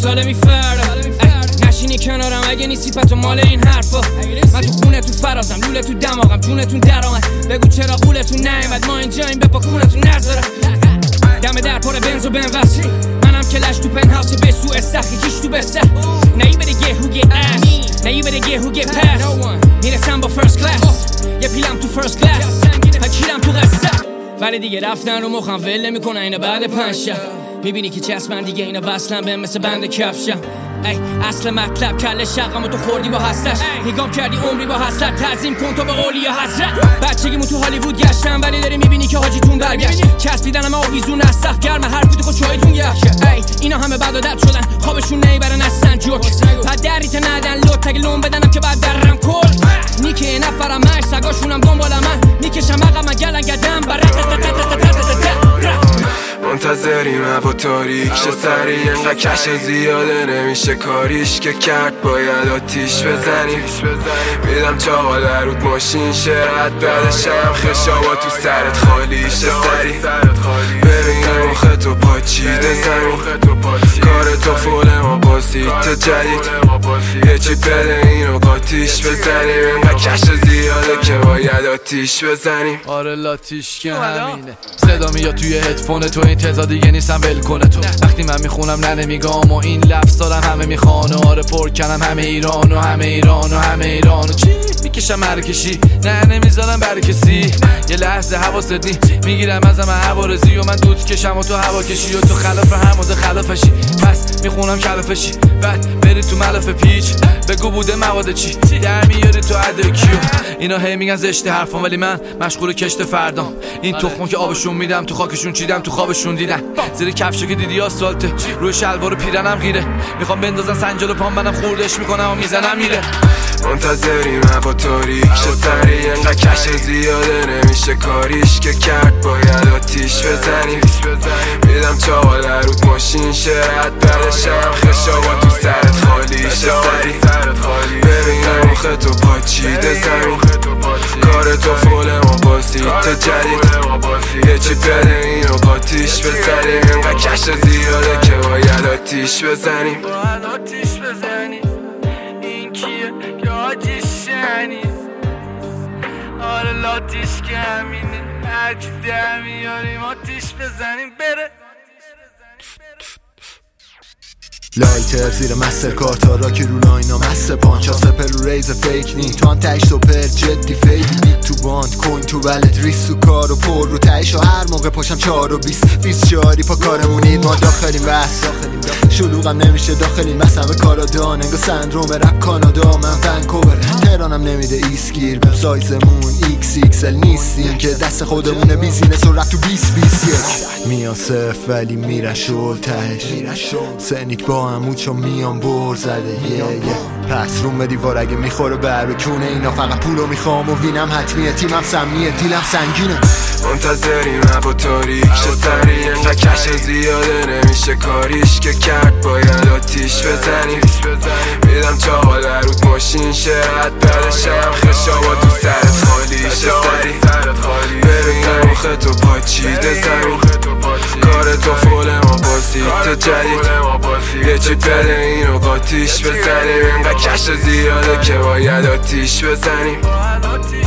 ساله میفرده نشینی کنارم اگه نیستی پتو مال این حرفا. من تو خونه تو فرازم، لوله تو دماغم، جونتون درآمد. بگو چرا قولتون نیومد، ما اینجاییم بپا کونتون نذارم. دم در پر بنز و بنوس، منم کلش تو پنهاوس به سو استخی کیش تو بسته. Now you better get who get ass, now you better get who get pass. میرسم با فرست کلاس، یه پیلم تو فرست کلاس، هکیرم تو قصه. ولی دیگه رفتن رو مخم ول نمیکنن اینا بعد 5 شب. میبینی که چسبن دیگه اینا وصلن به مثل بند کفشم. ای اصل مطلب کل شقم و تو خوردی با هستش. نگام کردی عمری با حسرت، تعظیم کن تو به اولی و حضرت. بچگیمون تو هالیوود گشتم ولی داری میبینی که حاجیتون برگشت. چسبیدنم آویزون از سخت گرم، حرفی خود چایتون گشت. ای اینا همه بد و دد شدن، خوابشون نمیبرن اصلا جوک. بعد دریت ندن لط اگه لون بدنم که بعد درم کل. نیکه نفرم مش سگاشونم دنبال من، میکشم عقبم گلن گدم منتظریم هوا تاریک شه سریع، انقدر کش زیاده نمیشه کاریش که کرد، باید آتیش بزنیم. میدم چاقا در رود ماشین شه رد بعدشم خشابا تو سرت خالی شه سریع. ببینم مخ تو پاچیده زمین، کار تو فول ما بازیت جدید. یه چی بده اینو قاتیش بزنیم، انقدر کش زیاده که باید آتیش بزنیم. آره لاتیش که همینه، صدا میاد توی هدفون تو، این تضاد دیگه نیستم ول کنه تو. وقتی من میخونم نه نمیگم و این لفظ دارم همه میخوان و آره پر کنم همه ایران و همه ایران و همه ایران و چی میکشم مرکشی نه نمیذارم بر کسی. یه لحظه حواست نی میگیرم ازم عوارضی و من دود کشم و تو هوا کشی و تو خلاف هم و خلافشی. پس میخونم کلافشی بعد بری تو ملافه پیچ، بگو بوده مواد چی در میاری تو ادکیو. اینا هی میگن زشت حرفم ولی من مشغول کشت فردام. این تخمو که آبشون میدم تو خاکشون چیدم تو خوابشون دیدن. زیر کفشو که دیدی آسفالته، روی شلوار و پیرنم غیره. میخوام بندازن سنجال و پام منم خوردش میکنم و میزنم میره. منتظریم هوا تاریک شه سریع، انقدر کش زیاده نمیشه کاریش که کرد، باید آتیش بزنیم. میدم چاقا در رود ماشین شه رد بعدشم خشابا تو سرت خالی شه سریع. ببینم مخ تو پاچیده زمین، کار تو فول ما بازیت جدید. یه چی بده اینو قاتیش بزنیم، انقدر کش زیاده که باید آتیش بزنیم. این کیه که آتیش شنی؟ آره لاتیش که همینه، هرکی در میاریم آتیش بزنیم بره. لایتر زیر مستر کارتا راکی رو لاینا مست پانچ ها سپر رو ریز فیک نی، تو هم تش تو پر جدی فیک تو باند کوین تو ولد ریس تو کار و پر رو تش و هر موقع پاشم 4 و 20 شاری پا کارمونید. ما داخلیم بس شلوغم نمیشه داخلیم بس، همه کارادان انگا سندروم رپ کانادا. من ونکوور تهرانم نمیده ایسگیر بهم سایزمون XXL نیستیم که دست خودمونه بیزینس و رپ تو 2021 میان صف ولی میرن شل تهش سنیک با همون چون میان بر زده پس روم به دیوار اگه میخوره بر و کونه اینا فقط پولو میخوام و وینم حتمیه تیمم سمیه دیلم سنگینه. منتظریم هوا تاریک شه سریع، انقدر کش زیاده نمیشه کاریش که کرد، باید آتیش بزنیم. میدم چاقا در رود ماشین شه رد بعدشم خشابا تو سرت خالی شه سریع. ببینم مخ تو پاچیده زمین، کار تو فول ما بازیت جدید. یه چی بده اینو قاتیش بزنیم، انقدر کش زیاده که باید آتیش بزنیم.